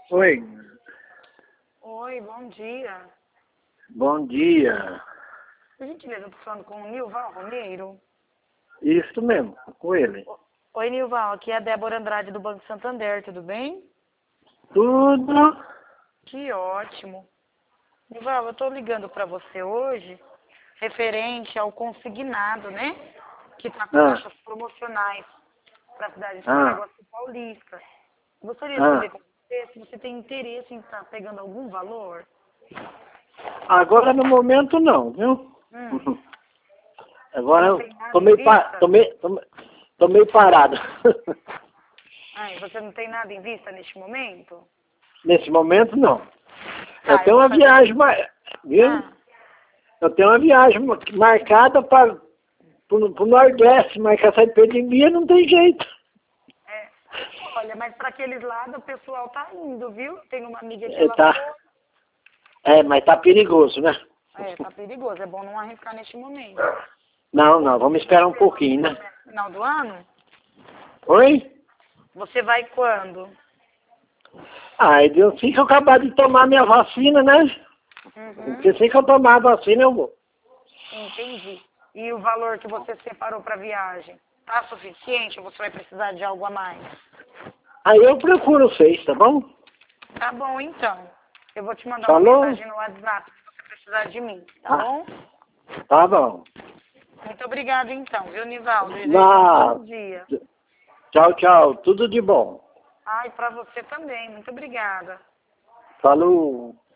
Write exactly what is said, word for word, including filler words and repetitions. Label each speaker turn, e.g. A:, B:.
A: Oi,
B: Oi, bom dia.
A: bom dia.
B: Por gentileza, eu tô falando com o Nilval Romeiro.
A: Isso mesmo, com ele.
B: Oi, Nilval, aqui é a Débora Andrade do Banco Santander, tudo bem?
A: Tudo.
B: Que ótimo. Nilval, eu tô ligando pra você hoje referente ao consignado, né? Que tá com
A: Ah,
B: taxas promocionais para a cidade de
A: ah,
B: Paraguaçu Paulista. Gostaria de
A: ah.
B: saber com você se você tem interesse em estar pegando algum valor.
A: Agora no momento não, viu?
B: Hum,
A: Agora
B: não
A: eu
B: tem nada
A: tô
B: em
A: meio, pa,
B: vista?
A: tô meio, tô, me- tô meio parado.
B: Ai, você não tem nada em vista neste momento?
A: Nesse momento não. Eu
B: Tá, eu
A: tenho
B: vou
A: uma
B: fazer.
A: viagem, mar- viu?
B: Ah,
A: Eu tenho uma viagem ma- marcada para pro, pro Nordeste, mas com essa epidemia não tem jeito.
B: é. Olha, mas para aqueles lados o pessoal tá indo, viu? Tem uma amiga que
A: É,
B: ela
A: tá,
B: foi.
A: é, mas tá perigoso, né?
B: É, tá perigoso. É bom não arriscar neste momento.
A: Não, não, vamos esperar um pouquinho, né?
B: No final do ano?
A: Oi?
B: Você vai quando?
A: Ah, eu assim que eu acabar de tomar minha vacina, né?
B: Uhum,
A: Porque assim que eu tomar a vacina eu vou.
B: entendi. E o valor que você separou para viagem? Tá suficiente ou você vai precisar de algo a mais?
A: Aí eu procuro vocês, tá bom?
B: Tá bom, então. Eu vou te mandar uma
A: Falou?
B: mensagem no WhatsApp se você precisar de mim, tá
A: Ah,
B: bom?
A: tá bom.
B: Muito obrigada, então, viu, Nivaldo? Desejo um
A: Na...
B: bom dia.
A: Tchau, tchau. Tudo de bom.
B: Ai, para você também. Muito obrigada.
A: Falou.